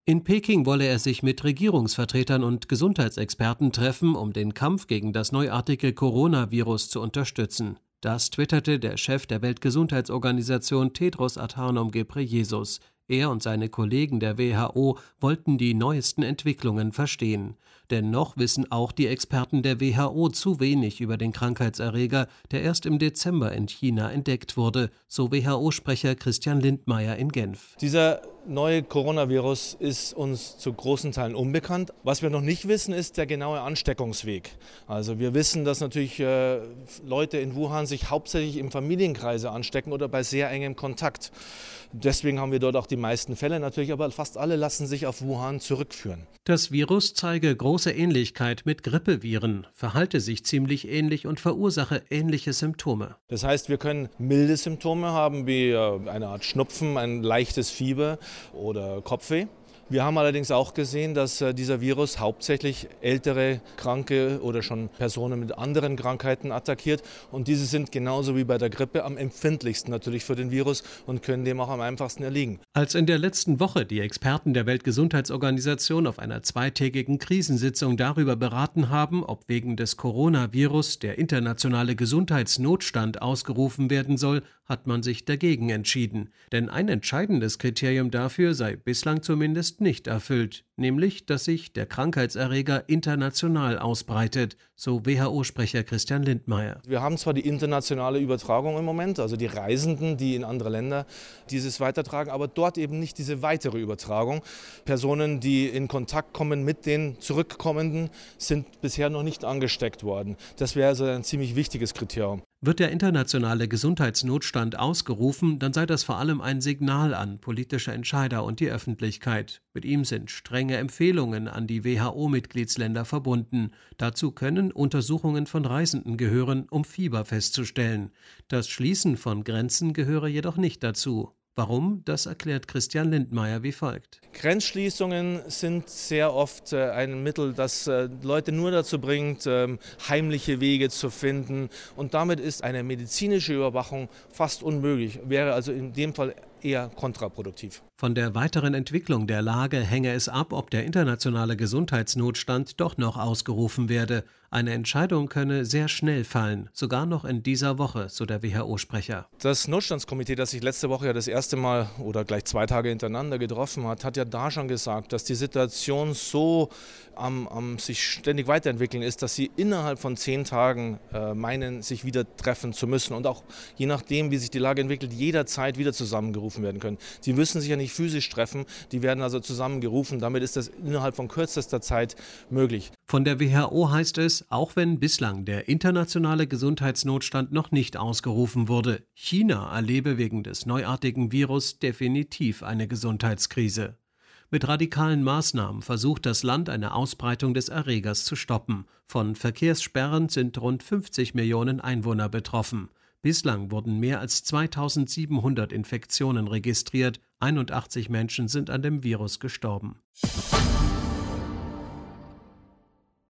In Peking wolle er sich mit Regierungsvertretern und Gesundheitsexperten treffen, um den Kampf gegen das neuartige Coronavirus zu unterstützen. Das twitterte der Chef der Weltgesundheitsorganisation Tedros Adhanom Ghebreyesus. Er und seine Kollegen der WHO wollten die neuesten Entwicklungen verstehen. Denn noch wissen auch die Experten der WHO zu wenig über den Krankheitserreger, der erst im Dezember in China entdeckt wurde, so WHO-Sprecher Christian Lindmeier in Genf. Dieser neue Coronavirus ist uns zu großen Teilen unbekannt. Was wir noch nicht wissen, ist der genaue Ansteckungsweg. Also wir wissen, dass natürlich Leute in Wuhan sich hauptsächlich im Familienkreise anstecken oder bei sehr engem Kontakt. Deswegen haben wir dort auch die meisten Fälle natürlich, aber fast alle lassen sich auf Wuhan zurückführen. Das Virus zeige große Ähnlichkeit mit Grippeviren, verhalte sich ziemlich ähnlich und verursache ähnliche Symptome. Das heißt, wir können milde Symptome haben, wie eine Art Schnupfen, ein leichtes Fieber oder Kopfweh. Wir haben allerdings auch gesehen, dass dieser Virus hauptsächlich ältere Kranke oder schon Personen mit anderen Krankheiten attackiert. Und diese sind genauso wie bei der Grippe am empfindlichsten natürlich für den Virus und können dem auch am einfachsten erliegen. Als in der letzten Woche die Experten der Weltgesundheitsorganisation auf einer zweitägigen Krisensitzung darüber beraten haben, ob wegen des Coronavirus der internationale Gesundheitsnotstand ausgerufen werden soll, hat man sich dagegen entschieden. Denn ein entscheidendes Kriterium dafür sei bislang zumindest nicht erfüllt, nämlich, dass sich der Krankheitserreger international ausbreitet, so WHO-Sprecher Christian Lindmeier. Wir haben zwar die internationale Übertragung im Moment, also die Reisenden, die in andere Länder dieses weitertragen, aber dort eben nicht diese weitere Übertragung. Personen, die in Kontakt kommen mit den Zurückkommenden, sind bisher noch nicht angesteckt worden. Das wäre also ein ziemlich wichtiges Kriterium. Wird der internationale Gesundheitsnotstand ausgerufen, dann sei das vor allem ein Signal an politische Entscheider und die Öffentlichkeit. Mit ihm sind strenge Empfehlungen an die WHO-Mitgliedsländer verbunden. Dazu können Untersuchungen von Reisenden gehören, um Fieber festzustellen. Das Schließen von Grenzen gehöre jedoch nicht dazu. Warum? Das erklärt Christian Lindmeier wie folgt. Grenzschließungen sind sehr oft ein Mittel, das Leute nur dazu bringt, heimliche Wege zu finden. Und damit ist eine medizinische Überwachung fast unmöglich, wäre also in dem Fall eher kontraproduktiv. Von der weiteren Entwicklung der Lage hänge es ab, ob der internationale Gesundheitsnotstand doch noch ausgerufen werde. Eine Entscheidung könne sehr schnell fallen, sogar noch in dieser Woche, so der WHO-Sprecher. Das Notstandskomitee, das sich letzte Woche ja das erste Mal oder gleich 2 Tage hintereinander getroffen hat, hat ja da schon gesagt, dass die Situation so am sich ständig weiterentwickeln ist, dass sie innerhalb von 10 Tagen meinen, sich wieder treffen zu müssen und auch je nachdem, wie sich die Lage entwickelt, jederzeit wieder zusammengerufen werden können. Sie müssen sich ja nicht physisch treffen, die werden also zusammengerufen. Damit ist das innerhalb von kürzester Zeit möglich. Von der WHO heißt es, auch wenn bislang der internationale Gesundheitsnotstand noch nicht ausgerufen wurde, China erlebe wegen des neuartigen Virus definitiv eine Gesundheitskrise. Mit radikalen Maßnahmen versucht das Land, eine Ausbreitung des Erregers zu stoppen. Von Verkehrssperren sind rund 50 Millionen Einwohner betroffen. Bislang wurden mehr als 2700 Infektionen registriert, 81 Menschen sind an dem Virus gestorben.